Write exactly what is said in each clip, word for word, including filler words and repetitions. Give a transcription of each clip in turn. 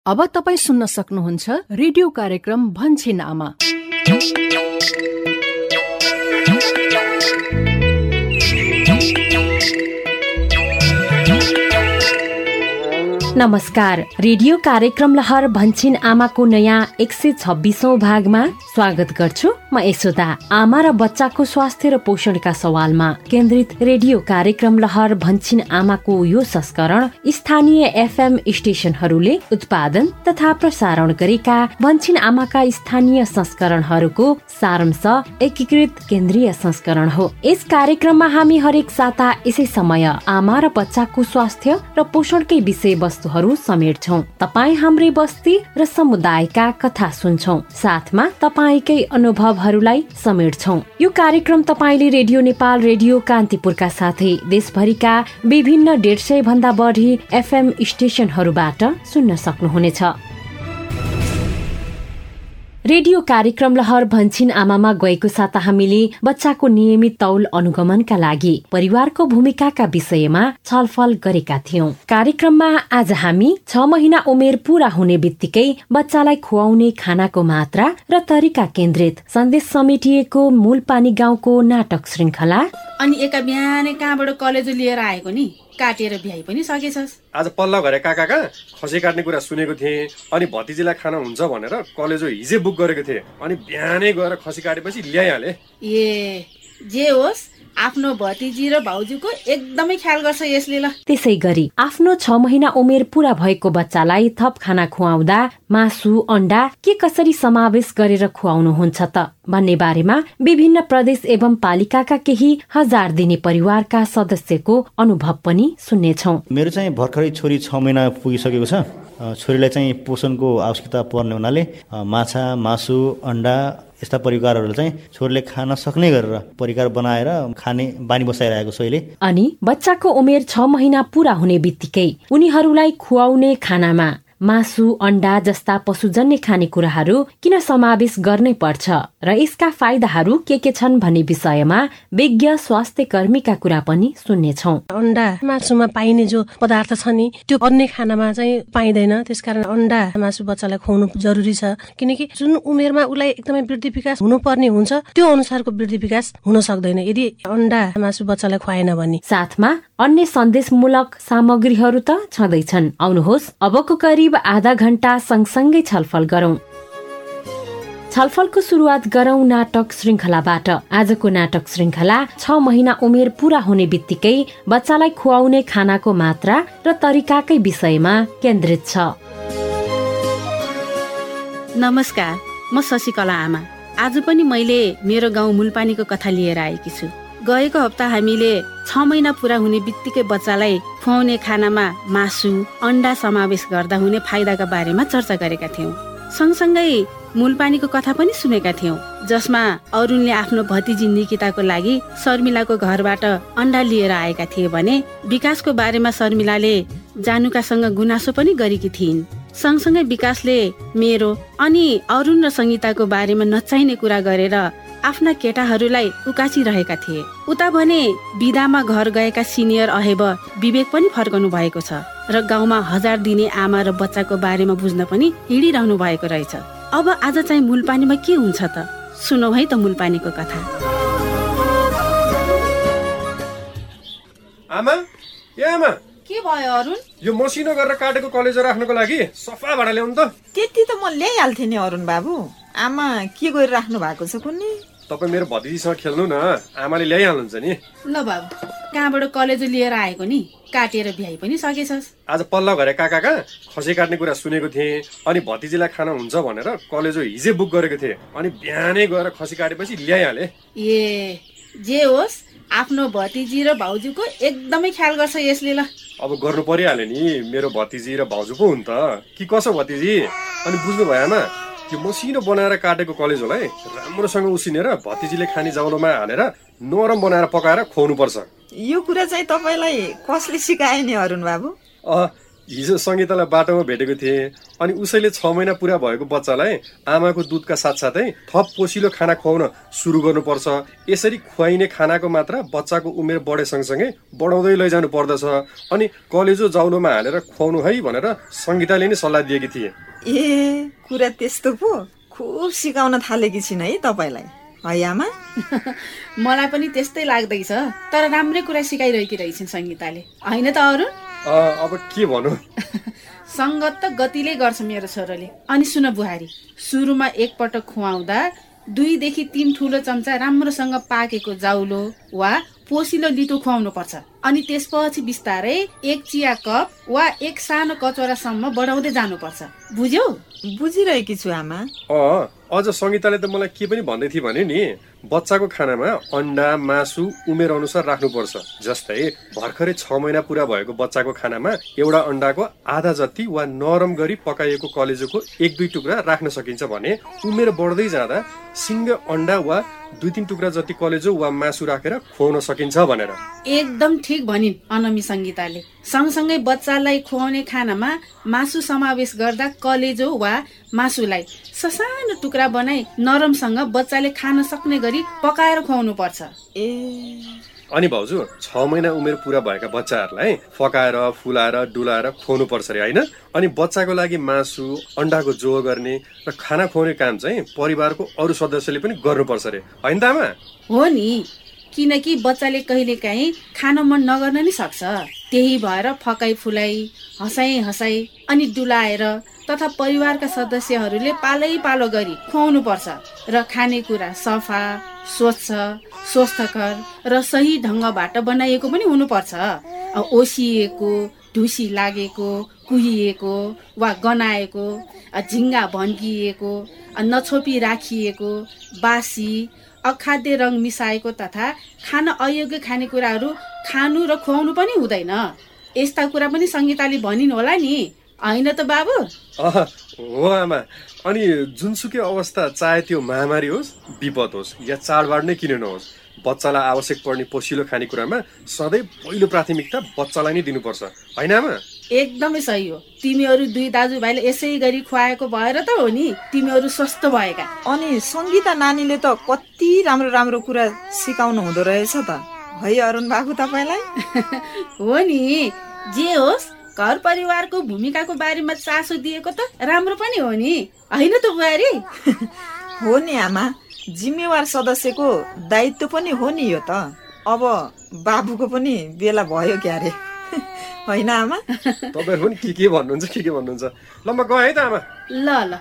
अब तपाईँ सुन्न सक्नुहुन्छ रेडियो कार्यक्रम भन्छिन आमा। नमस्कार, रेडियो कार्यक्रम लहर भन्छिन आमाको नयाँ एक सय छब्बीसौं भागमा स्वागत गर्छु। म यशोदा। आमा र बच्चाको स्वास्थ्य र पोषणका सवालमा केन्द्रित रेडियो कार्यक्रम लहर भन्छिन आमाको यो संस्करण स्थानीय एफएम स्टेशनहरूले उत्पादन तथा प्रसारण गरेका भन्छिन आमाका स्थानीय संस्करणहरूको सारांश एकीकृत केन्द्रीय संस्करण हो। यस कार्यक्रममा हामी हरेक साता यसै समय आमा र बच्चाको स्वास्थ्य र पोषणकै विषय वस्तुहरू समेट्छौं। तपाईँ हाम्रै बस्ती र समुदायका कथा सुन्छौं, साथमा तपाईँकै अनुभवहरूलाई समेट्छौं। यो कार्यक्रम तपाईँले रेडियो नेपाल, रेडियो कान्तिपुरका साथै देशभरिका विभिन्न डेढ सय भन्दा बढी एफएम स्टेशनहरूबाट सुन्न सक्नुहुनेछ। रेडियो कार्यक्रम लहर भन्छिन आमामा गएको साता हामीले बच्चाको नियमित तौल अनुगमनका लागि परिवारको भूमिकाका विषयमा छलफल गरेका थियौं। कार्यक्रममा आज हामी छ महिना उमेर पूरा हुने बित्तिकै बच्चालाई खुवाउने खानाको मात्रा र तरिका केन्द्रित सन्देश समेटिएको मूलपानी गाउँको नाटक श्रृंखला अनि एका बिहानै कहाँबाट कलेज लिएर आएको नि, काटेर भ्याइ पनि सकेछस्। आज पल्ला घरे काका कहाँ खसी काट्ने कुरा सुनेको थिएँ, अनि भतिजीलाई खाना हुन्छ भनेर कलेजो हिजै बुक गरेको थिएँ, अनि बिहानै गएर खसी काटेपछि ल्याइहाले। ए जे होस्, आफ्नो भतिजी र भाउजूको एकदमै ख्याल गर्छ यसले। ल त्यसै गरी आफ्नो छ महिना उमेर पूरा भएको बच्चालाई थप खाना खुवाउँदा मासु, अण्डा के कसरी समावेश गरेर खुवाउनुहुन्छ त भन्ने बारेमा विभिन्न प्रदेश एवं पालिकाका केही हजार दिने परिवारका सदस्यको अनुभव पनि सुन्नेछौँ। मेरो चाहिँ भर्खरै छोरी छ महिना पुगिसकेको छ। छोरीलाई चाहिँ पोषणको आवश्यकता पर्ने हुनाले माछा, मासु, अण्डा यस्ता परिकारहरू चाहिँ छोरीले खान सक्ने गरेर परिकार बनाएर खाने बानी बसाइरहेको छ अहिले। अनि बच्चाको उमेर छ महिना पूरा हुने बित्तिकै उनीहरूलाई खुवाउने खानामा मासु, अण्डा जस्ता पशुजन्य खानेकुराहरू किन समावेश गर्नै पर्छ र यसका फाइदाहरू के के छन् भन्ने विषयमा विज्ञ स्वास्थ्य कर्मीका कुरा पनि सुन्नेछौँ। अण्डा मासुमा पाइने जो पदार्थ छ नि, त्यो अन्य खानामा चाहिँ पाइँदैन। त्यसकारण अण्डा मासु बच्चालाई खुवाउनु जरुरी छ, किनकि जुन उमेरमा उसलाई एकदमै वृद्धि विकास हुनुपर्ने हुन्छ त्यो अनुसारको वृद्धि विकास हुन सक्दैन यदि अण्डा मासु बच्चालाई खुवाएन भने। साथमा अन्य सन्देशमूलक सामग्रीहरू त छँदैछन्। आउनुहोस् अबको करिब आधा घण्टा सँगसँगै छलफल गरौं। छलफलको सुरुवात गरौं नाटक श्रृंखलाबाट। आजको नाटक श्रृंखला छ महिना उमेर पूरा हुने बित्तिकै बच्चालाई खुवाउने खानाको मात्रा र तरिकाकै विषयमा केन्द्रित छ। नमस्कार, म शशिकला आमा। आज पनि मैले मेरो गाउँ मूलपानीको कथा लिएर आएकी छु। गएको हप्ता हामीले छ महिना पूरा हुने बित्तिकै बच्चालाई खुवाउने खानामा मासु, अण्डा समावेश गर्दा हुने फाइदाका बारेमा चर्चा गरेका थियौँ। सँगसँगै मूलपानीको कथा पनि सुनेका थियौँ, जसमा अरुणले आफ्नो भतिजी निकिताको लागि शर्मिलाको घरबाट अण्डा लिएर आएका थिए भने विकासको बारेमा शर्मिलाले जानुकासँग गुनासो पनि गरेकी थिइन्। सँगसँगै विकासले मेरो अनि अरुण र सङ्गीताको बारेमा नचाहिने कुरा गरेर आफ्ना केटाहरूलाई उकाचिरहेका थिए। उता भने बिदामा घर गएका सिनियर अहेब विवेक पनि फर्कनु भएको छ र गाउँमा हजार दिने आमा र बच्चाको बारेमा बुझ्न पनि हिँडिरहनु भएको रहेछ। अब आज चाहिँ मूलपानीमा के हुन्छ त, सुनौ है त मूलपानीको कथा। आमा, ए आमा, के भयो अरुण? यो मसिनो गरेर काटेको कलेजो राख्नको लागि सफा भाडा ल्याउनु त। त्यति त म ल्याइहाल्थेँ नि अरुण बाबु। आमा के गरिराख्नु भएको छ कुन्नी? तपाईँ मेरो भतिजीसँग खेल्नु न, आमाले ल्याइहाल्नुहुन्छ नि। ल बाबु, कहाँबाट कलेज लिएर आएको नि, काटेर भ्याइ पनि सकेछस्। आज पल्ला घरे काका कहाँ खसी काट्ने कुरा सुनेको थिएँ, अनि भतिजीलाई खाना हुन्छ भनेर कलेजो हिजै बुक गरेको थिएँ, अनि बिहानै गएर खसी काटेपछि ल्याइहाले। ए जे होस्, आफ्नो भतिजी र भाउजूको एकदमै ख्याल गर्छ यसले। ल अब गर्नु परिहाल्यो नि, मेरो भतिजी र भाउजू पो हुन् त कि कसो भतिजी। अनि बुझ्नु भयो आमा, यो मसिनो बनाएर काटेको कलेजोलाई राम्रोसँग उसिनेर भतिजीले खाने जाउलोमा हालेर नरम बनाएर पकाएर खुवाउनु पर्छ। यो कुरा चाहिँ तपाईँलाई कसले सिकाए नि अरुण बाबु? अ हिजो सङ्गीतालाई बाटोमा भेटेको थिएँ अनि उसैले छ महिना पुरा भएको बच्चालाई आमाको दुधका साथसाथै थप पोसिलो खाना खुवाउन सुरु गर्नुपर्छ। यसरी खुवाइने खानाको मात्रा बच्चाको उमेर बढे सँगसँगै बढाउँदै लैजानु पर्दछ अनि कलेजो जाउलोमा हालेर खुवाउनु है भनेर सङ्गीताले नै सल्लाह दिएकी थिए। ए कुरा त्यस्तो पो। खुब सिकाउन थालेकी छिन् है तपाईँलाई, है आमा? मलाई पनि त्यस्तै लाग्दैछ, तर राम्रै कुरा सिकाइरहेकी रहेछन् सङ्गीताले, होइन त अरुण? अब के भनौँ, सङ्गत त गतिले गर्छ मेरो छोरोले। अनि सुन बुहारी, सुरुमा एकपटक खुवाउँदा दुईदेखि तीन ठुलो चम्चा राम्रोसँग पाकेको जाउलो वा पोसिलो लिटो खुवाउनु पर्छ। अनि त्यसपछि बिस्तारै एक चिया कप वा एक सानो कचौरासम्म बढाउँदै जानुपर्छ। बुझ्यौ? बुझिरहेकी छु आमा। अँ अझ सङ्गीताले त मलाई के पनि भन्दै थियो भने नि, बच्चाको खानामा अन्डा मासु उमेर अनुसार राख्नुपर्छ। जस्तै भर्खरै छ महिना पुरा भएको बच्चाको खानामा एउटा अन्डाको आधा जति वा नरम गरी पकाइएको कलेजोको एक दुई टुक्रा राख्न सकिन्छ भने उमेर बढ्दै जाँदा सिङ्गो अन्डा वा दुई तीन टुक्रा जति कलेजो वा मासु राखेर खुवाउन सकिन्छ भनेर। एकदम ठिक भनिन् अनमी सङ्गीताले। सँगसँगै बच्चालाई खुवाउने खानामा मासु समावेश गर्दा कलेजो वा मासुलाई ससानो टुक्रा बनाई नरमसँग बच्चाले खान सक्ने गरी पकाएर खुवाउनु पर्छ। ए अनि भाउजू, छ महिना उमेर पुरा भएका बच्चाहरूलाई फकाएर फुलाएर डुलाएर खुवाउनु पर्छ रे, होइन? अनि बच्चाको लागि मासु अन्डाको जोह गर्ने र खाना खुवाउने काम चाहिँ परिवारको अरू सदस्यले पनि गर्नुपर्छ रे, होइन त आमा? हो नि, किनकि बच्चाले कहिलेकाहीँ खान मन नगर्न नि सक्छ। त्यही भएर फकाइ फुलाई हँसाइ हँसाइ अनि डुलाएर तथा परिवारका सदस्यहरूले पालै पालो गरी खुवाउनु पर्छ र खानेकुरा सफा स्वच्छ स्वस्थकर र सही ढङ्गबाट बनाइएको पनि हुनुपर्छ। ओसिएको, ढुसी लागेको, कुहिएको वा गनाएको, झिङ्गा भन्किएको, नछोपी राखिएको, बासी अखाद्य रङ मिसाएको तथा खान अयोग्य खानेकुराहरू खानु र खुवाउनु पनि हुँदैन। यस्ता कुरा पनि सङ्गीताले भनिन् होला नि, होइन त बाबु? हो आमा। अनि जुनसुकै अवस्था, चाहे त्यो महामारी होस्, विपद होस् या चाडबाड नै किन नहोस्, बच्चालाई आवश्यक पर्ने पोसिलो खानेकुरामा सधैँ पहिलो प्राथमिकता बच्चालाई नै दिनुपर्छ, होइन आमा? एकदमै सही हो। तिमीहरू दुई दाजुभाइले यसै गरी खुवाएको भएर त हो नि तिमीहरू स्वस्थ भएका। अनि सङ्गीता नानीले त कति राम्रो राम्रो कुरा सिकाउनु हुँदो रहेछ त, है अरुण बाबु तपाईँलाई? हो नि, जे होस् घर परिवारको भूमिकाको बारेमा चासो दिएको त राम्रो पनि हो नि, होइन त बुहारी? हो नि आमा, जिम्मेवार सदस्यको दायित्व पनि हो नि यो त। अब बाबुको पनि बेला भयो क्या रे, होइन आमा? तपाईँहरू पनि के के भन्नुहुन्छ के के भन्नुहुन्छ। ल म गएँ है त आमा। ल ल।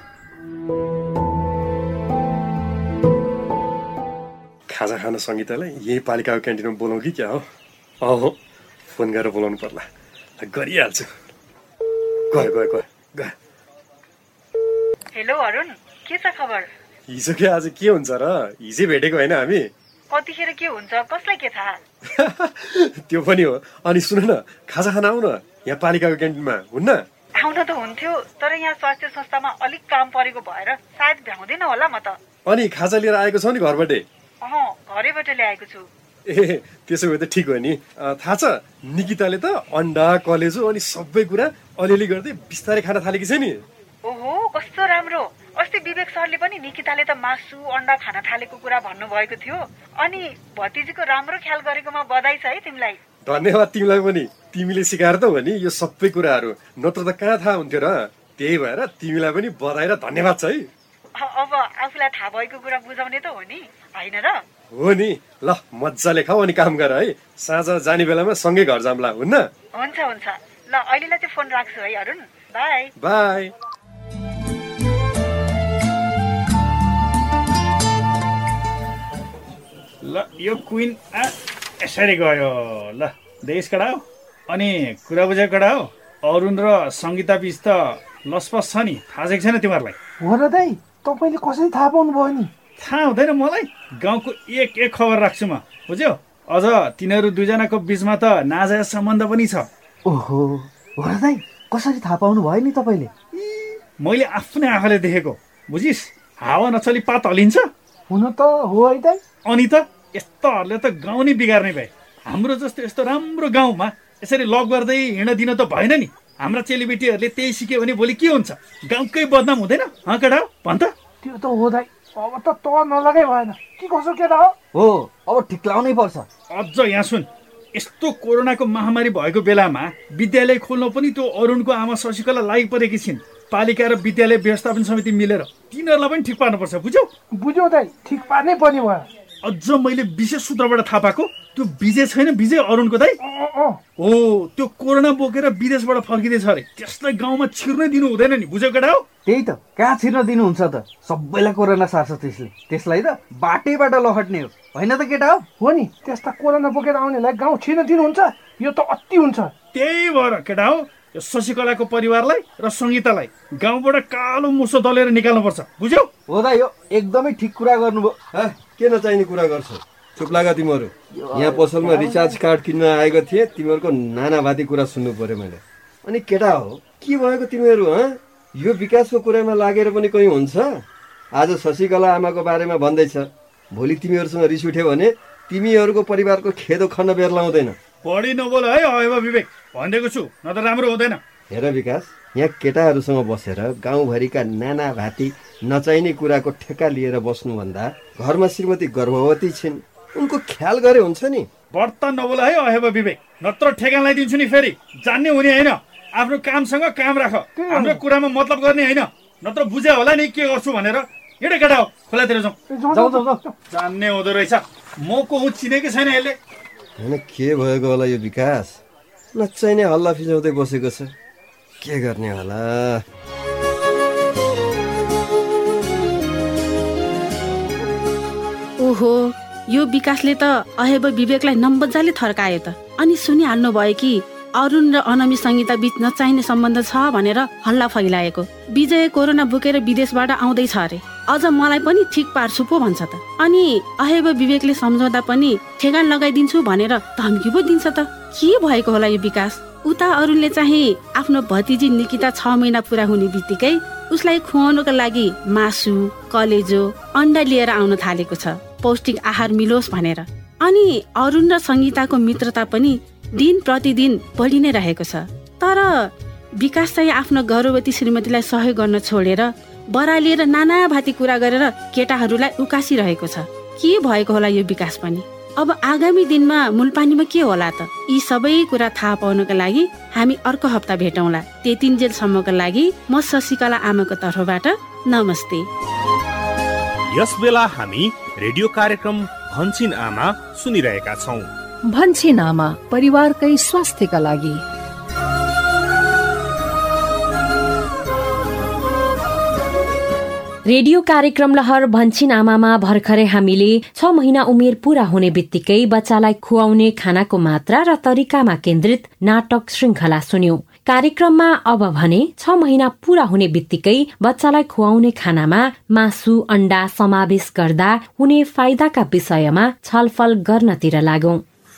खाजा खान सङ्गीतालाई यही पालिकाको क्यान्टिनमा बोलाउँ कि क्या हो? अहो, फोन गरेर बोलाउनु पर्ला, गरिहाल्छु। गयो गयो गयो गयो। हेलो अरुण, के छ खबर? हिजो के आज के हुन्छ र? हिजै भेटेको होइन हामी? कतिखेर के हुन्छ कसलाई के थाहा? त्यो पनि हो। अनि सुन न, खाजा खान आऊ न यहाँ पालिकाको क्यान्टिनमा, हुन्न? आउन त हुन्थ्यो, तर यहाँ स्वास्थ्य संस्थामा अलिक काम परेको भएर सायद भ्याउँदैन होला म त। अनि खाजा लिएर आएको छौ नि घरबाटै? अँ, घरैबाट ल्याएको छु। ए त्यसो भए त ठिक हो नि। थाहा छ, निकिताले त अन्डा कलेजो अनि सबै कुरा अलिअलि गर्दै बिस्तारै खान थालेकी छ नि। ओहो, कस्तो राम्रो। अस्ति विवेक सरले पनि निकिताले त मासु अन्डा खान थालेको कुरा भन्नुभएको थियो। अनि भतिजीको राम्रो ख्याल गरेकोमा बधाई छ है तिमीलाई। धन्यवाद तिमीलाई पनि, तिमीले सिकाएर त हो नि यो सबै कुराहरू, नत्र त कहाँ थाहा हुन्थ्यो र? त्यही भएर तिमीलाई पनि बधाई र धन्यवाद छ है। अब आफूलाई थाहा भएको कुरा बुझाउने त हो नि, होइन र? हो नि। ल मजाले खाऊ अनि काम गर है, साँझ जाने बेलामा सँगै घर जाम्ला, हुन्न? हुन्छ हुन्छ। ल अहिलेलाई चाहिँ फोन राख्छु है अरुण, बाई बाई। ल यो क्विन यसरी गयो। ल देश कडाओ अनि कुरा बुझे कडाओ। अरुण र सङ्गीता बिच त लसपस छ नि, थाहा छैन छैन तिमीहरूलाई? हो र दाइ, तपाईँले कसरी थाहा पाउनु भयो नि? थाहा हुँदैन मलाई, गाउँको एक एक खबर राख्छु म, बुझ्यौ? अझ तिनीहरू दुईजनाको बिचमा त नाजायज सम्बन्ध पनि छ। ओहो, हो र दाइ, कसरी थाहा पाउनु भयो नि तपाईँले? मैले आफ्नै आँखाले देखेको, बुझिस्? हावा नचली पात हलिन्छ। हुन त हो है दाइ। अनि त यस्तोहरूले त गाउँ नै बिगार्ने भए। हाम्रो जस्तो यस्तो राम्रो गाउँमा यसरी लक गर्दै हिँड्न दिन त भएन नि, हाम्रा चेलीबेटीहरूले त्यही सिक्यो भने भोलि के हुन्छ? गाउँकै बदनाम हुँदैन? हँ केटा हो भन् त। त्यो त हो दाइ, अब त त नलगाइ भएन के कसो केटा हो? हो अब ठिक लाउनै पर्छ। अझ यहाँ सुन, यस्तो कोरोनाको महामारी भएको बेलामा विद्यालय खोल्न पनि त्यो अरुणको आमा शशिकला लागि परेकी छिन्। पालिका र विद्यालय व्यवस्थापन समिति मिलेर तिनीहरूलाई पनि ठिक पार्नुपर्छ, बुझ्यौ? बुझ्यौ दाइ, ठिक पार्नै पर्ने भयो। अझ मैले विशेष सूत्रबाट थाहा पाएको, त्यो विजय छैन, विजय अरुणको दाइ हो, त्यो कोरोना बोकेर विदेशबाट फर्किँदैछ अरे। त्यसलाई गाउँमा छिर्नै दिनु हुँदैन नि, बुझ्यौ केटा हो? त्यही त, कहाँ छिर्न दिनुहुन्छ त? सबैलाई कोरोना सार्छ त्यसले। त्यसलाई त बाटैबाट लहट्ने हो, होइन त केटा हो? हो नि, त्यस्ता कोरोना बोकेर आउनेलाई गाउँ छिर्न दिनुहुन्छ? यो त अति हुन्छ। त्यही भएर केटा हो, यो शशिकलाको परिवारलाई र सङ्गीतालाई गाउँबाट कालो मुसो दलेर निकाल्नुपर्छ, बुझ्यौ? हो दाइ, यो एकदमै ठिक कुरा गर्नुभयो। के नचाहिने कुरा गर्छ? चुप लागा तिमीहरू। यहाँ पसलमा रिचार्ज कार्ड किन्न आएको थिएँ, तिमीहरूको नानाभाती कुरा सुन्नु पर्यो मैले। अनि केटा हो, के भएको तिमीहरू? हँ, यो विकासको कुरामा लागेर पनि कहीँ हुन्छ? आज शशिकला आमाको बारेमा भन्दैछ, भोलि तिमीहरूसँग रिस उठ्यो भने तिमीहरूको परिवारको खेदो खन्न बेर लाउँदैन। बढी नबोल है अब विवेक, भनिदिएको छु, न त राम्रो हुँदैन। हेर विकास, यहाँ केटाहरूसँग बसेर गाउँभरिका नाना भाती नचाहिने कुराको ठेक्का लिएर बस्नुभन्दा घरमा श्रीमती गर्भवती छिन्, उनको ख्याल गरे हुन्छ नि। बढ्ता नबोल है अहेब विवेक, नत्र ठेगा लगाइदिन्छु नि फेरि। जान्ने हुने होइन, आफ्नो कामसँग काम राख, हाम्रो कुरामा मतलब गर्ने होइन, नत्र बुझ्या होला नि के गर्छु भनेर। हिँड केटा हो, खोलातिर जाउँ। जान्ने हुँदो रहेछ, म को हुँ चिनेकै छैन यसले। होइन के भएको होला यो विकास? नचाहिने हल्ला फिजाउँदै बसेको छ, के गर्ने होला? ओहो, यो विकासले त अहेब विवेकलाई नम्बजाले थर्कायो त। अनि सुनिहाल्नु भयो कि अरुण र अनमी सङ्गीता बीच नचाहिने सम्बन्ध छ भनेर हल्ला फैलाएको। विजय कोरोना बोकेर विदेशबाट आउँदैछ अरे, अझ मलाई पनि ठिक पार्छु पो भन्छ त। अनि अहेब विवेकले सम्झाउँदा पनि ठेगान लगाइदिन्छु भनेर धम्की पो दिन्छ त। के भएको होला यो विकास? उता अरुणले चाहिँ आफ्नो भतिजी निकिता छ महिना पुरा हुने बित्तिकै उसलाई खुवाउनको लागि मासु, कलेजो, अन्डा लिएर आउन थालेको छ, पौष्टिक आहार मिलोस् भनेर। अनि अरुण र सङ्गीताको मित्रता पनि दिन प्रतिदिन बढी नै रहेको छ। तर विकास चाहिँ आफ्नो गर्भवती श्रीमतीलाई सहयोग गर्न छोडेर बरालिएर नाना भाती कुरा गरेर केटाहरूलाई उकासिरहेको छ। के भएको होला यो विकास पनि? अब आगामी दिनमा मुलपानीमा के होला त? यी सबै कुरा थाहा पाउनको लागि हामी अर्को हप्ता भेटौँला। त्यतिन्जेलसम्मको लागि म शशिकला आमाको तर्फबाट नमस्ते। यस बेला हामी रेडियो कार्यक्रम भन्छिन आमा सुनिरहेका छौँ। भन्छिन आमा, परिवारकै स्वास्थ्यका लागि। रेडियो कार्यक्रम लहर भन्छिन आमामा भर्खरै हामीले छ महिना उमेर पूरा हुने बित्तिकै बच्चालाई खुवाउने खानाको मात्रा र तरिकामा केन्द्रित नाटक श्रृङ्खला सुन्यौं। कार्यक्रममा अब भने छ महिना पूरा हुने बित्तिकै बच्चालाई खुवाउने खानामा मासु, अण्डा समावेश गर्दा हुने फाइदाका विषयमा छलफल गर्नतिर लागौं।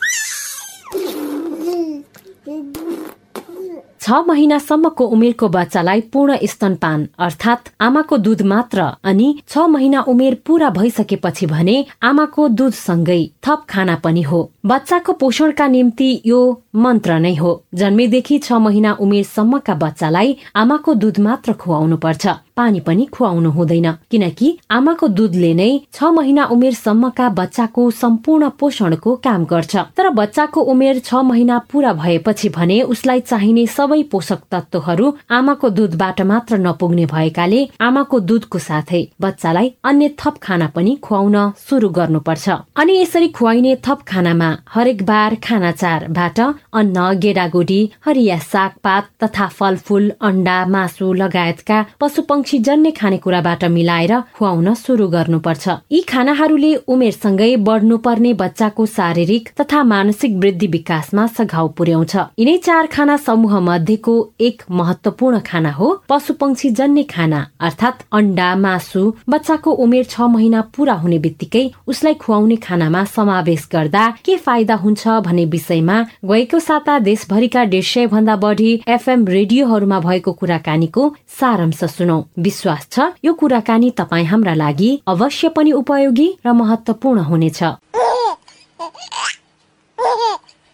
छ महिनासम्मको उमेरको बच्चालाई पूर्ण स्तनपान अर्थात आमाको दूध मात्र अनि छ महिना उमेर पूरा भइसकेपछि भने आमाको दूधसँगै थप खाना पनि हो। बच्चाको पोषणका निम्ति यो मन्त्र नै हो। जन्मेदेखि छ महिना उमेरसम्मका बच्चालाई आमाको दूध मात्र खुवाउनु पर्छ, पानी पनि खुवाउनु हुँदैन, किनकि आमाको दूधले नै छ महिना उमेरसम्मका बच्चाको सम्पूर्ण पोषणको काम गर्छ। तर बच्चाको उमेर छ महिना पूरा भएपछि भने उसलाई चाहिने सबै पोषक तत्वहरू आमाको दूधबाट मात्र नपुग्ने भएकाले आमाको दूधको साथै बच्चालाई अन्य थप खाना पनि खुवाउन सुरु गर्नुपर्छ। अनि यसरी खुवाइने थप खानामा हरेक बार खानाचारबाट अन्न, गेडागुडी, हरिया सागपात तथा फलफूल, अण्डा, मासु लगायतका पशुपक्षी जन्य खानेकुराबाट मिलाएर खुवाउन सुरु गर्नुपर्छ। यी खानाहरूले उमेरसँगै बढ्नुपर्ने बच्चाको शारीरिक तथा मानसिक वृद्धि विकासमा सघाउ पुर्याउँछ। यिनै चार खाना समूह मध्येको एक महत्वपूर्ण खाना हो पशुपक्षी जन्य खाना अर्थात अण्डा, मासु। बच्चाको उमेर छ महिना पूरा हुने बित्तिकै उसलाई खुवाउने खानामा समावेश गर्दा के फाइदा हुन्छ भन्ने विषयमा गएको साता देशभरिका डेढ सय भन्दा बढी एफएम रेडियोहरूमा भएको कुराकानीको सारांश सुनौ। विश्वास छ यो कुराकानी तपाईँ हाम्रा लागि अवश्य पनि उपयोगी र महत्वपूर्ण हुनेछ।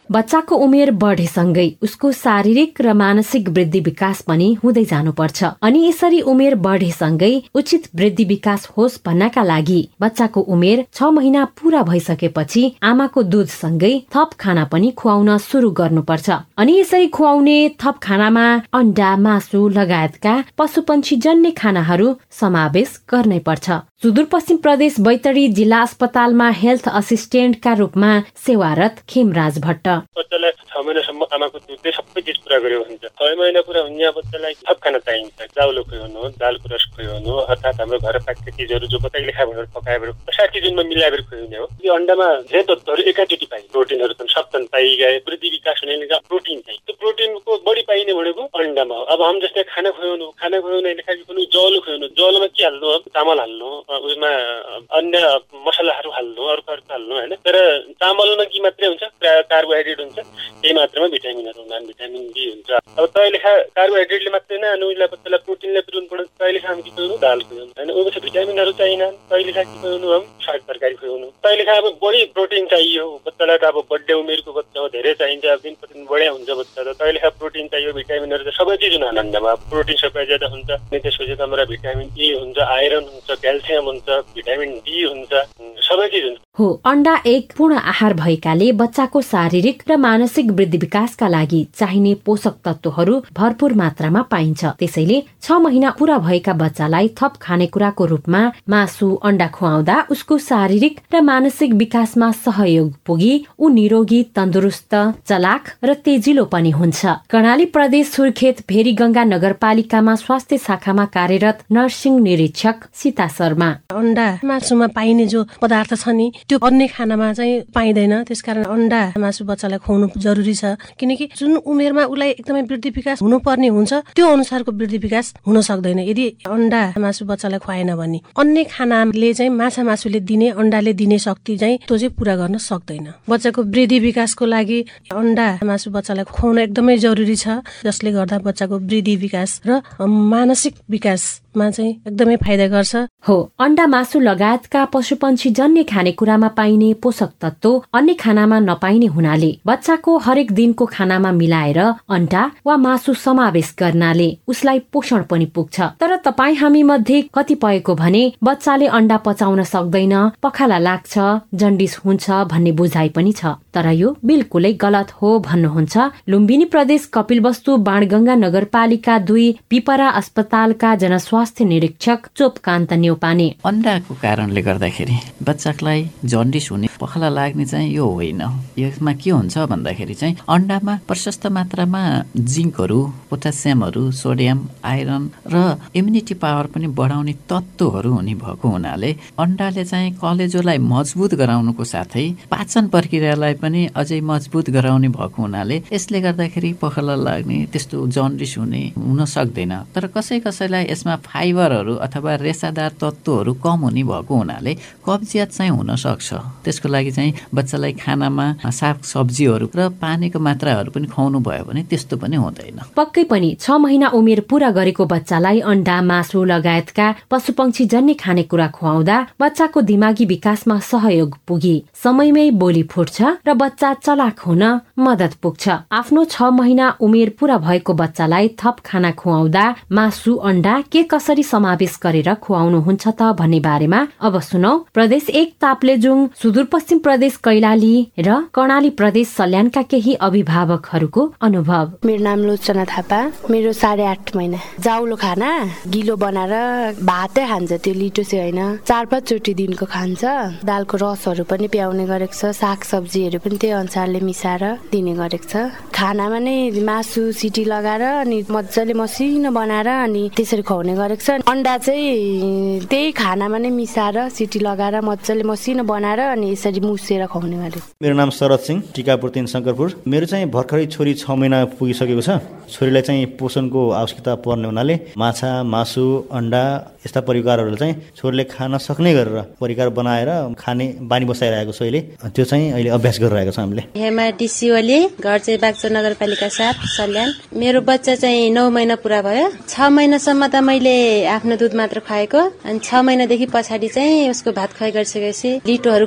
बच्चाको उमेर बढेसँगै उसको शारीरिक र मानसिक वृद्धि विकास पनि हुँदै जानुपर्छ अनि यसरी उमेर बढेसँगै उचित वृद्धि विकास होस् भन्नका लागि बच्चाको उमेर छ महिना पूरा भइसकेपछि आमाको दूधसँगै थप खाना पनि खुवाउन सुरु गर्नुपर्छ अनि यसरी खुवाउने थप खानामा अन्डा, मासु लगायतका पशुपन्छी जन्य खानाहरू समावेश गर्नै पर्छ। सुदूरपश्चिम प्रदेश बैतडी जिल्ला अस्पतालमा हेल्थ असिस्टेन्टका रूपमा सेवारत खेमराज भट्ट। बच्चालाई छ महिनासम्म आमाको दुधले सबै चिज पुरा गर्यो हुन्छ। छ महिना पुरा हुने बच्चालाई थप खाना चाहिन्छ। चाउलो खुवाउनु, दालको रस खुवाउनु, अर्थात् हाम्रो घर पाकेका चिजहरू जो बच्चाले खाए भनेर पकाएर साठी दिनमा मिलाएर खुवाउने हो। यो अन्डामा धेरै तत्त्वहरू एकैचोटि पाइन्छ। प्रोटिनहरू छन्, सप्तन पाइगए, वृद्धि विकास हुने प्रोटिन चाहिँ त्यो प्रोटिनको बढी पाइने भनेको अन्डामा हो। अब हम जस्तै खाना खुवाउनु खाना खुवाउनु लेखाएको जलो खुवाउनु, जलोमा के हाल्नु, चामल हाल्नु, उसमा अन्य मसलाहरू हाल्नु, अर्को अर्को हाल्नु होइन। तर चामलमा के मात्रै हुन्छ, कार्बोहाइड्रेट हुन्छ, त्यही मात्रामा भिटामिनहरू हुन्छन्, भिटामिन डी हुन्छ। अब तैँले खा कार्बोहाइड्रेटले मात्रै न अनि उसलाई बच्चालाई प्रोटिनले पुर्याउनु पर्छ। तैँले खानु के खुवाउनु, दाल खुवाउनु होइन। उसको भिटामिनहरू चाहिएन, तैँले खा के खुवाउनु, हम साग तरकारी खुवाउनु। तैँले खा अब बढी प्रोटिन चाहियो बच्चालाई, त अब बर्थडे उमेरको बच्चा हो, धेरै चाहिन्छ, अब दिन प्रतिदिन बढिया हुन्छ बच्चा त। तैँले खा प्रोटिन चाहियो, भिटामिनहरू त सबै चिज हुन आनन्दमा प्रोटिन सबै ज्यादा हुन्छ। अनि त्यसपछि त हाम्रो भिटामिन ए हुन्छ, आइरन हुन्छ, क्याल्सियम हुन्छ, भिटामिन डी हुन्छ, सबै चिज हुन्छ। हो अन्डा एक पूर्ण आहार भएकाले बच्चाको शारीरिक र मानसिक वृद्धि विकासका लागि चाहिने पोषक तत्त्वहरू भरपूर मात्रामा पाइन्छ। त्यसैले छ महिना पूरा भएका बच्चालाई थप खानेकुराको रूपमा मासु, अन्डा खुवाउँदा उसको शारीरिक र मानसिक विकासमा सहयोग पुगी ऊ निरोगी, तन्दुरुस्त, चलाक र तेजिलो पनि हुन्छ। कर्णाली प्रदेश सुर्खेत भेरीगंगा नगरपालिकामा स्वास्थ्य शाखामा कार्यरत नर्सिङ निरीक्षक सीता शर्मा। अन्डा मासुमा पाइने जो पदार्थ छ नि त्यो अन्य खानामा चाहिँ पाइँदैन। त्यसकारण अन्डा मासु बच्चालाई खुवाउनु जरुरी छ, किनकि जुन उमेरमा उसलाई एकदमै वृद्धि विकास हुनुपर्ने हुन्छ त्यो अनुसारको वृद्धि विकास हुन सक्दैन यदि अन्डा मासु बच्चालाई खुवाएन भने। अन्य खानाले चाहिँ माछा मासुले दिने, अन्डाले दिने शक्ति चाहिँ त्यो चाहिँ पूरा गर्न सक्दैन। बच्चाको वृद्धि विकासको लागि अन्डा मासु बच्चालाई खुवाउन एकदमै जरुरी छ, जसले गर्दा बच्चाको वृद्धि विकास र मानसिक विकासमा चाहिँ एकदमै फाइदा गर्छ। हो अन्डा, मासु लगायतका पशुपन्छी जन्य खानेकुरामा पाइने पोषक तत्त्व अन्य खानामा नपाइने हुनाले बच्चाको हरेक दिनको खानामा मिलाएर अन्डा वा मासु समावेश गर्नाले उसलाई पोषण पनि पुग्छ। तर तपाई हामी मध्ये कतिपयको भने बच्चाले अन्डा पचाउन सक्दैन, पखाला लाग्छ, जन्डिस हुन्छ भन्ने बुझाइ पनि छ। तर यो बिल्कुलै गलत हो भन्नुहुन्छ लुम्बिनी प्रदेश कपिलवस्तु बाणगंगा नगरपालिका दुई पिपरा अस्पतालका जनस्वास्थ्य निरीक्षक चोपकान्त न्यौपाने। अन्डाको कारणले गर्दाखेरि बच्चालाई जन्डिस हुने, पखाला लाग्ने चाहिँ यो होइन। यसमा के हुन्छ भन्दाखेरि चाहिँ अन्डामा प्रशस्त मात्रामा जिङ्कहरू, पोटासियमहरू, सोडियम, आइरन र इम्युनिटी पावर पनि बढाउने तत्त्वहरू हुने भएको हुनाले अन्डाले चाहिँ कलेजोलाई मजबुत गराउनुको साथै पाचन प्रक्रियालाई पनि अझै मजबुत गराउने भएको हुनाले यसले गर्दाखेरि पखाला लाग्ने, त्यस्तो जन्डिस हुने हुन सक्दैन। तर कसै कसैलाई यसमा फाइबरहरू अथवा रेसादार तत्त्वहरू कम हुने भएको हुनाले कब्जियत चाहिँ हुन सक्छ। त्यसको लागि चाहिँ बच्चालाई खानामा साग सब्जीहरू र पानीको मात्राहरू पनि खुवाउनु भयो भने त्यस्तो पनि हुँदैन। पक्कै पनि छ महिना उमेर पूरा गरेको बच्चालाई अन्डा, मासु लगायतका पशुपक्षी जन्य खानेकुरा खुवाउँदा बच्चाको दिमागी विकासमा सहयोग पुगी समयमै बोली फुट्छ र बच्चा चलाक हुन मद्दत पुग्छ। आफ्नो छ महिना उमेर पूरा भएको बच्चालाई थप खाना खुवाउँदा मासु, अन्डा के कसरी समावेश गरेर खुवाउनुहुन्छ त भन्ने बारेमा अब सुनौ प्रदेश एक ताप्लेजुङ, सुदूरपश्चिम प्रदेश कैलाली र कर्णाली प्रदेश सल्यानका केही अभिभावकहरूको अनुभव। मेरो नाम लोचना थापा, मेरो साढे आठ महिना। जाउलो खाना गिलो बनाएर भातै खान्छ, त्यो लिटो चाहिँ होइन, चार पाँच चोटि दिनको खान्छ। दालको रसहरू पनि प्याउने गरेको छ, साग सब्जीहरू पनि त्यही अनुसारले मिसाएर दिने गरेको छ। खानामा नै मासु सिटी लगाएर अनि मजाले मसिनो बनाएर अनि त्यसरी खुवाउने गरेको छ। अन्डा चाहिँ त्यही खानामा नै मिसाएर सिटी लगाएर मजाले मसिनो बनाएर अनि यसरी मुसेर खुवाउने गरेको। मेरो नाम शरद सिंह, टिकापुर तीन शङ्करपुर। मेरो चाहिँ भर्खरै छोरी छ महिना पुगिसकेको छ। छोरीलाई चाहिँ पोषणको आवश्यकता पर्ने हुनाले माछा, मासु, अन्डा यस्ता परिकारहरू चाहिँ छोरीले खान सक्ने गरेर परिकार बनाएर खाने बानी बसाइरहेको छ। अहिले त्यो चाहिँ अहिले अभ्यास गरिरहेको छ हामीले। हेमा डिसी ओली, घर चाहिँ बागचौर नगरपालिका सात, सल्यान। मेरो बच्चा चाहिँ नौ महिना पुरा भयो। छ महिनासम्म त मैले आफ्नो दुध मात्र खुवाएको, अनि छ महिनादेखि पछाडि चाहिँ उसको भात खुवाइ गरिसकेपछि लिटोहरू खाइरहेको छु।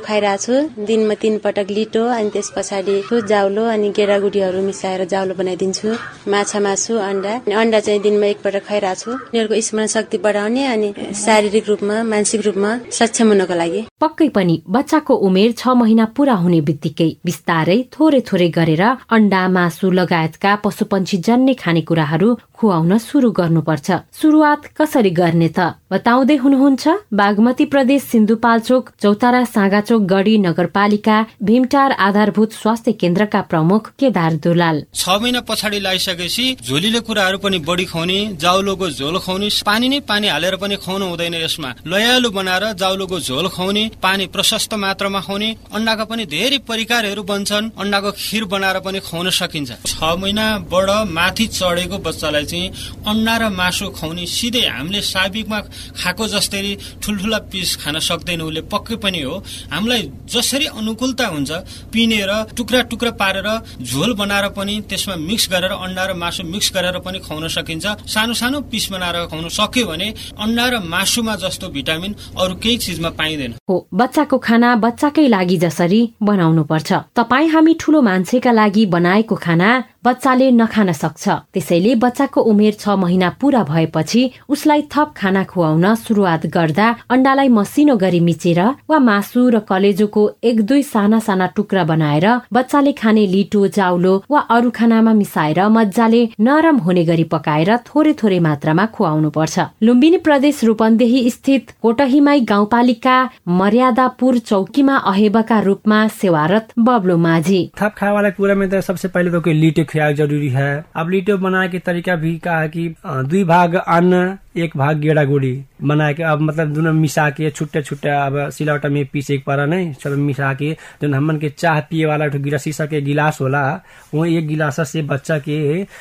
खुवाउँछु। दिनमा तीन पटक लिटो अनि त्यस पछाडि जाउलो अनि गेडागुडीहरू मिसाएर जाउलो बनाइदिन्छु। माछा मासु अन्डा अन्डा चाहिँ दिनमा एकपटक खुवाइरहेको छु उनीहरूको स्मरण शक्ति बढाउने अनि शारीरिक रूपमा मानसिक रूपमा सक्षम हुनको लागि। पक्कै पनि बच्चाको उमेर छ महिना पूरा हुने बित्तिकै बिस्तारै थोरै थोरै गरेर अन्डा मासु लगायतका पशुपन्छी जन्य खानेकुराहरू खुवाउन सुरु गर्नुपर्छ। सुरुवात कसरी गर्ने त बताउँदै हुनुहुन्छ बागमती प्रदेश सिन्धुपाल्चोक चौतारा साँगाचोक गढी नगरपालिका भीमटार आधारभूत स्वास्थ्य केन्द्रका प्रमुख केदार दुलाल। छ महिना पछाडि लगाइसकेपछि झोलिले कुराहरू पनि बढी खुवाउने, जाउलोको झोल खुवाउने, पानी नै पानी हालेर पनि खुवाउनु हुँदैन। यसमा लयालु बनाएर जाउलोको झोल खुवाउने, पानी प्रशस्त मात्रामा खुवाउने, अन्डाका पनि धेरै परिकारहरू बन्छन्। अन्डाको खिर बनाएर पनि खुवाउन सकिन्छ। छ महिनाबाट माथि चढेको बच्चालाई चाहिँ अन्डा र मासु खुवाउने सिधै हामीले साबिकमा खाएको जस्तै ठुल्ठुला पिस खान सक्दैन उसले, पक्कै पनि हो। हामीलाई जसरी अनुकूलता हुन्छ पिनेर टुक्रा टुक्रा पारेर झोल बनाएर पनि त्यसमा मिक्स गरेर अन्डा र मासु मिक्स गरेर पनि खुवाउन सकिन्छ। सानो सानो पिस बनाएर खुवाउन सक्यो भने अन्डा र मासुमा जस्तो भिटामिन अरू केही चिजमा पाइँदैन। हो, बच्चाको खाना बच्चाकै लागि जसरी बनाउनु पर्छ। तपाई हामी ठूलो मान्छेका लागि बनाएको खाना बच्चाले नखान सक्छ। त्यसैले बच्चाको उमेर छ महिना पूरा भएपछि उसलाई थप खाना खुवाउन सुरुवात गर्दा अन्डालाई मसिनो गरी मिचेर वा मासु र कलेजोको एक दुई साना साना टुक्रा बनाएर बच्चाले खाने लिटो जाउलो वा अरू खानामा मिसाएर मजाले नरम हुने गरी पकाएर थोरै थोरै मात्रामा खुवाउनु पर्छ। लुम्बिनी प्रदेश रूपन्देही स्थित कोटहीमाई गाउँपालिका मर्यादापुर चौकीमा अहेबका रूपमा सेवारत बब्लू माझी। थप खाने वाला पूरा में तो सबसे पहले तो कोई लिटो खिलाना जरूरी है। अब लिटो बनाने के तरीका भी कहा कि दुई भाग अन्न एक भाग गेड़ा गुड़ी बना के अब मतलब दोनों मिसा के छुट्टे छुट्टे अब सिलौटा में पीसे एक पारा नहीं सब मिसा के जो हमन के चाह पिए वाला गिलास शीशा के गिलास होला वो एक गिलास से बच्चा के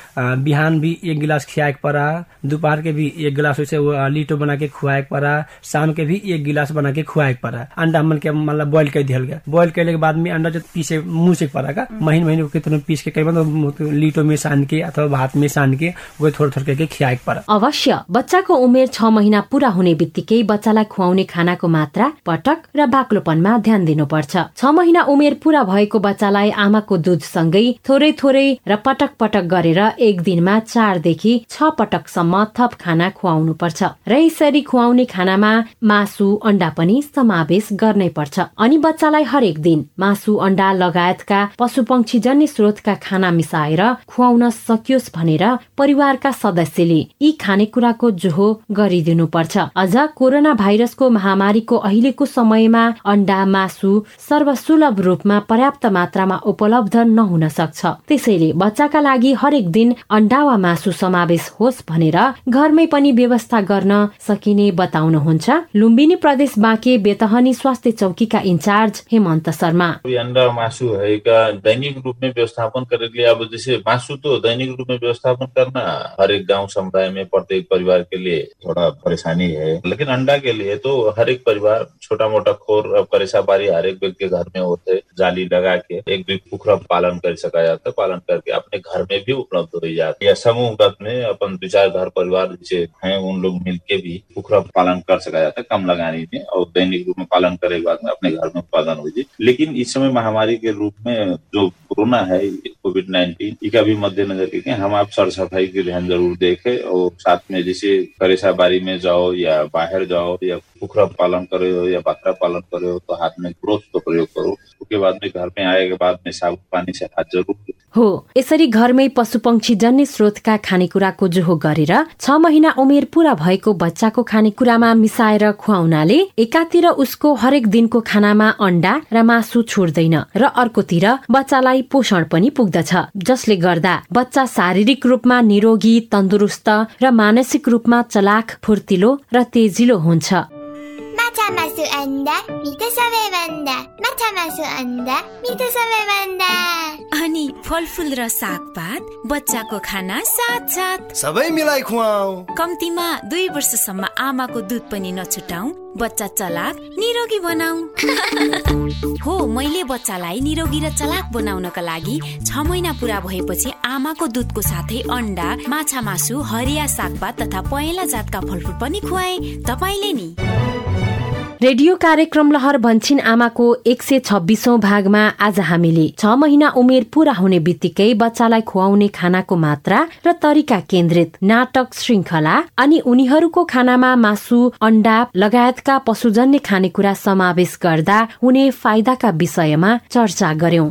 बिहान भी एक गिलास खियाए पड़ा, दोपहर के भी एक गिलास वैसे लिटो बना के खुआए पड़ा, शाम के भी एक गिलास बना के खुआए पड़ा। अंडा हमन के मतलब बॉइल कर दिया गया। बॉइल करने के बाद में अंडा जो पीसे मुंह से पड़ा का महीने महीने कितने पीस के कई बार लिटो में सान के अथवा भात में सान के वो थोड़ा थोड़ा करके खियाए पड़ा। अवश्य बच्चाको उमेर छ महिना पूरा हुने बित्तिकै बच्चालाई खुवाउने खानाको मात्रा पटक र बाक्लोपनमा ध्यान दिनुपर्छ। छ महिना उमेर पूरा भएको बच्चालाई आमाको दूधसँगै थोरै थोरै र पटक पटक गरेर एक दिनमा चारदेखि छ पटकसम्म थप खाना खुवाउनु पर्छ र यसरी खुवाउने खानामा मासु अन्डा पनि समावेश गर्नै पर्छ। अनि बच्चालाई हरेक दिन मासु अन्डा लगायतका पशुपक्षी जन्य स्रोतका खाना मिसाएर खुवाउन सकियोस् भनेर परिवारका सदस्यले यी खानेकुराको जोहो गरिदिनु पर्छ। अझ कोरोना भाइरसको महामारीको अहिलेको समयमा अन्डा मासु सर्वसुलभ रूपमा पर्याप्त मात्रामा उपलब्ध नहुन सक्छ। त्यसैले बच्चाका लागि हरेक दिन अन्डा वा मासु समावेश होस् भनेर घरमै पनि व्यवस्था गर्न सकिने बताउनुहुन्छ लुम्बिनी प्रदेश बाँके बेतहनी स्वास्थ्य चौकीका इन्चार्ज हेमन्त शर्मा। अंडा मासु है का दैनिक रूप में व्यवस्थापन करने के लिए अब जैसे मासु तो दैनिक रूप में व्यवस्थापन करना हर एक गांव समुदाय में प्रत्येक परिवार के लिए थोड़ा परेशानी है, लेकिन अंडा के लिए तो हर एक परिवार छोटा मोटा खोर करेसा बारी हर एक व्यक्ति के घर में होते जाली लगा के एक भी कुखरा पालन कर सका जाता है। पालन करके अपने घर में भी उपलब्ध हो जाता है या समूहगत में अपन दो चार घर परिवार जैसे हैं उन लोग मिलके भी कुखरा पालन कर सका जाता है कम लगाने में और दैनिक रूप में पालन करने के बाद में अपने घर में उत्पादन हो जाए। लेकिन इस समय महामारी के रूप में जो कोरोना है कोविड नाइन्टीन इसका भी मद्देनजर करके हम आप साफ सफाई के ध्यान जरूर देखें और साथ में जैसे करेसा बारी में जाओ या बाहर जाओ या कुखरा पालन करे हो या बकरा पालन करे हो तो हाथ में ग्लोव्स का प्रयोग करो। उसके बाद में घर में आए के बाद में साबुन पानी से हाथ जरूर हो। यसरी घरमै पशुपक्षी जन्य स्रोतका खानेकुराको जोहो गरेर छ महिना उमेर पूरा भएको बच्चाको खानेकुरामा मिसाएर खुवाउनाले एकातिर उसको हरेक दिनको खानामा अन्डा र मासु छोड्दैन र अर्कोतिर बच्चालाई पोषण पनि पुग्दछ, जसले गर्दा बच्चा शारीरिक रूपमा निरोगी तन्दुरुस्त र मानसिक रूपमा चलाक फुर्तिलो र तेजिलो हुन्छ। माछा मासु अन्डा मिठो सबै भन्दा माछा मासु अन्डा मिठो सबै भन्दा अनि फलफुल र सागपात बच्चाको खाना साथ साथ सबै मिलाई खुवाऊ। कम्तीमा दुई वर्षसम्म आमाको दुध पनि नछुटाऊ, बच्चा चलाक निरोगी बनाऊ। हो, मैले बच्चालाई निरोगी र चलाक बनाउनका लागि छ महिना पूरा भएपछि आमाको दुधको साथै अन्डा माछा मासु हरिया सागपात तथा पहेँला जातका फलफुल पनि खुवाए। तपाईले नि रेडियो कार्यक्रम लहर भन्छिन आमाको एक सय छब्बीसौं भागमा आज हामीले छ महिना उमेर पूरा हुने बित्तिकै बच्चालाई खुवाउने खानाको मात्रा र तरिका केन्द्रित नाटक श्रृंखला अनि उनीहरूको खानामा मासु, अण्डा लगायतका पशुजन्य खानेकुरा समावेश गर्दा हुने फाइदाका विषयमा चर्चा गर्यौं।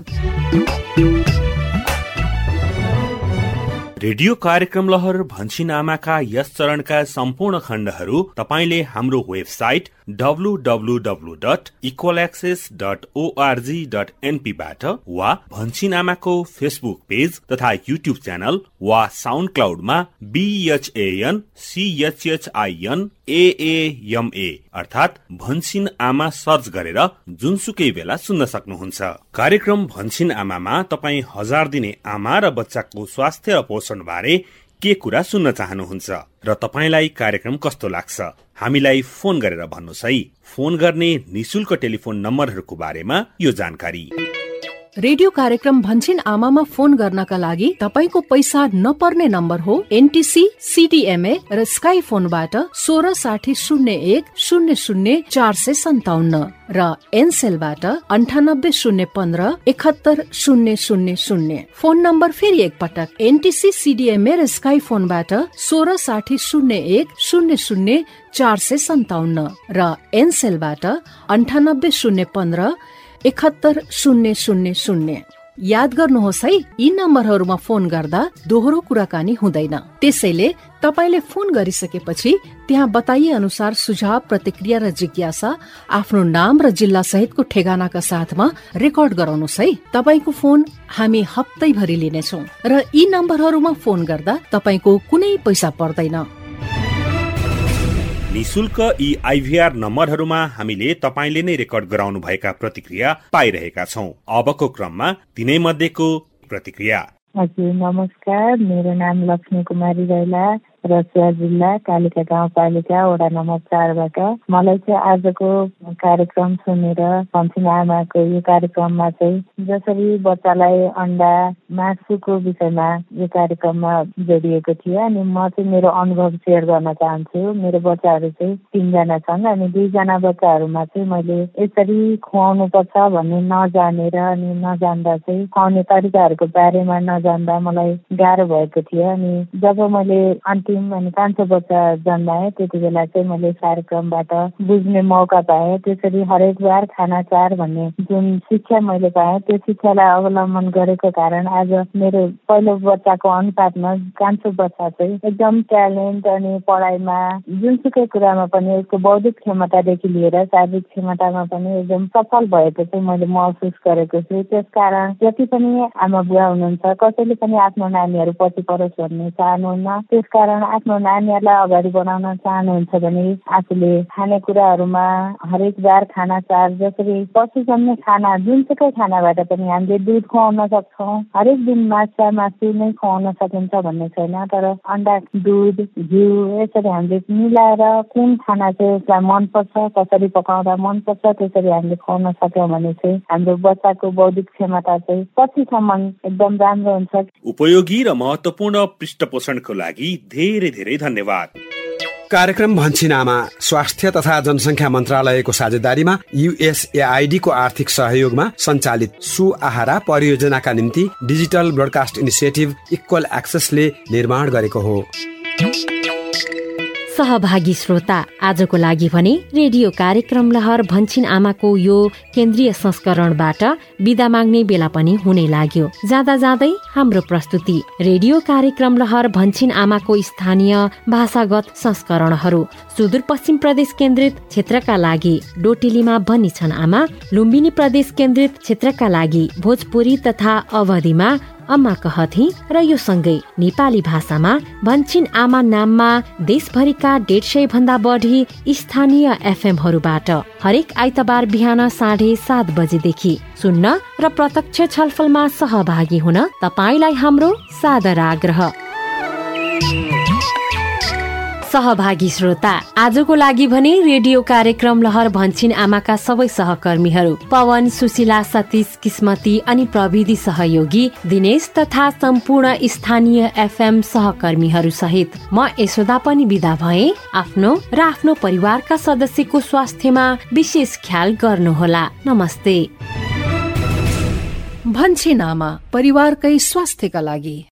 रेडियो कार्यक्रम लहर भन्छिन आमाका यस चरणका सम्पूर्ण खण्डहरू तपाईले हाम्रो website W W W dot equal access dot O R G dot N P बाट वा भन्छिन आमाको फेसबुक पेज तथा युट्युब च्यानल वा साउन्ड क्लाउडमा बीएचएएन सीएचएचआईएन एएएमए अर्थात भन्छिन आमा सर्च गरेर जुनसुकै बेला सुन्न सक्नुहुन्छ। कार्यक्रम भन्छिन आमामा तपाई हजार दिने आमा र बच्चाको स्वास्थ्य र पोषण बारे के कुरा सुन्न चाहनुहुन्छ र तपाईलाई कार्यक्रम कस्तो लाग्छ हामीलाई फोन गरेर भन्नुहोस् है। फोन गर्ने निशुल्क टेलिफोन नम्बरहरूको बारेमा यो जानकारी। रेडियो कार्यक्रम भन्छिन आमामा फोन गर्नका लागि तपाईको पैसा नपर्ने नम्बर हो एनटीसी सीडीएमए र स्काई फोनबाट सोह्र साठी शून्य एक शून्य शून्य चार सय सन्ताउन्न र एनसेलबाट अन्ठानब्बे शून्य पन्ध्र एकहत्तर शून्य शून्य शून्य। फोन नम्बर फेरि एकपटक एनटीसी सीडीएमए र स्काई फोनबाट सोह्र साठी शून्य एक शून्य शून्य चार सय सन्ताउन्न र एनसेलबाट अन्ठानब्बे शून्य पन्ध्र एकहत्तर शून्य शून्य शून्य। याद गर्नुहोस् है, यी नम्बरहरूमा फोन गर्दा दोहोरो कुराकानी हुँदैन। त्यसैले तपाईले फोन गरिसकेपछि त्यहाँ बताइए अनुसार सुझाव, प्रतिक्रिया र जिज्ञासा आफ्नो नाम र जिल्ला सहितको ठेगानाका साथमा रेकर्ड गराउनुहोस् है। तपाईको फोन हामी हप्तैभरि लिनेछौँ र यी नम्बरहरूमा फोन गर्दा तपाईको कुनै पैसा पर्दैन। निशुल्क यी आइभीआर नम्बरहरूमा हामीले तपाईले नै रेकर्ड गराउनु भएका प्रतिक्रिया पाइरहेका छौं। अबको क्रममा तिनै मध्येको प्रतिक्रिया। हजुर नमस्कार, मेरो नाम लक्ष्मी कुमारी रैला, रसुवा जिल्ला कालिका गाउँपालिका वडा नम्बर चारबाट। मलाई चाहिँ आजको कार्यक्रम सुनेर भन्छिन आमाको यो कार्यक्रममा चाहिँ जसरी बच्चालाई अन्डा मासुको विषयमा यो कार्यक्रममा जोडिएको थियो अनि म चाहिँ मेरो अनुभव सेयर गर्न चाहन्छु। मेरो बच्चाहरू चाहिँ तीनजना छन् अनि दुईजना बच्चाहरूमा चाहिँ मैले यसरी खुवाउनु पर्छ भन्ने नजानेर अनि नजान्दा चाहिँ खुवाउने तरिकाहरूको बारेमा नजान्दा मलाई गाह्रो भएको थियो। अनि जब मैले अनि कान्छो बच्चा जन्माए त्यति बेला चाहिँ मैले कार्यक्रमबाट बुझ्ने मौका पाएँ। त्यसरी हरेक बार खाना चार भन्ने जुन शिक्षा मैले पाएँ त्यो शिक्षालाई अवलम्बन गरेको कारण आज मेरो पहिलो बच्चाको अनुपातमा कान्छो बच्चा चाहिँ एकदम ट्यालेन्ट अनि पढाइमा जुनसुकै कुरामा पनि उसको बौद्धिक क्षमतादेखि लिएर शारीरिक क्षमतामा पनि एकदम सफल भएको चाहिँ मैले महसुस गरेको छु। त्यसकारण जति पनि आमा बुवा हुनुहुन्छ कसैले पनि आफ्नो नानीहरू पछि परोस् भन्ने चाहनुहुन्न। त्यसकारण आफ्नो नानीहरूलाई अगाडि बढाउन चाहनुहुन्छ भने आफूले खानेकुराहरूमा हरेक बार खाना चार जसरी पशुजन्य खाना जुनसुकै खानाबाट पनि हामीले दुध खुवाउन सक्छौँ। हरेक दिन माछा मासु नै खुवाउन सकिन्छ भन्ने छैन, तर अन्डा, दुध, घिउ यसरी हामीले मिलाएर कुन खाना चाहिँ उसलाई मनपर्छ, कसरी पकाउँदा मनपर्छ त्यसरी हामीले खुवाउन सक्यौँ भने चाहिँ हाम्रो बच्चाको बौद्धिक क्षमता चाहिँ पछिसम्म एकदम राम्रो हुन्छ। उपयोगी र महत्त्वपूर्ण पृष्ठपोषणको लागि धेरै धेरै धन्यवाद। कार्यक्रम भन्छिन आमा स्वास्थ्य तथा जनसंख्या मन्त्रालयको साझेदारीमा यूएसएआईडी को आर्थिक सहयोगमा सञ्चालित सुआहारा परियोजनाका निम्ति डिजिटल ब्रोडकास्ट इनिसिएटिभ इक्वल एक्सेसले निर्माण गरेको हो। सहभागी श्रोता, आजको लागि भने रेडियो कार्यक्रम लहर भन्छिन आमाको यो केन्द्रीय संस्करणबाट बिदा माग्ने बेला पनि हुने लाग्यो। जाँदा जाँदै हाम्रो प्रस्तुति रेडियो कार्यक्रम लहर भन्छिन आमाको स्थानीय भाषागत संस्करणहरू सुदूरपश्चिम प्रदेश केन्द्रित क्षेत्रका लागि डोटेलीमा बन्नी छन् आमा, लुम्बिनी प्रदेश केन्द्रित क्षेत्रका लागि भोजपुरी तथा अवधिमा अम्मा कहथे र यो सँगै नेपाली भाषामा भन्छिन आमा नाममा देशभरिका डेढ सय भन्दा बढी स्थानीय एफएमहरूबाट हरेक आइतबार बिहान साढे सात बजेदेखि सुन्न र प्रत्यक्ष छलफलमा सहभागी हुन तपाईलाई हाम्रो सादर आग्रह। सहभागी श्रोता, आजको लागि भने रेडियो कार्यक्रम लहर भन्छिन आमाका सबै सहकर्मीहरू पवन, सुशीला, सतीश, किस्मती अनि प्रविधि सहयोगी दिनेश तथा सम्पूर्ण स्थानीय एफएम सहकर्मीहरू सहित म यशोदा पनि बिदा भए। आफ्नो र आफ्नो परिवारका सदस्यको स्वास्थ्यमा विशेष ख्याल गर्नुहोला। नमस्ते। भन्छिन आमा, परिवारकै स्वास्थ्यका लागि।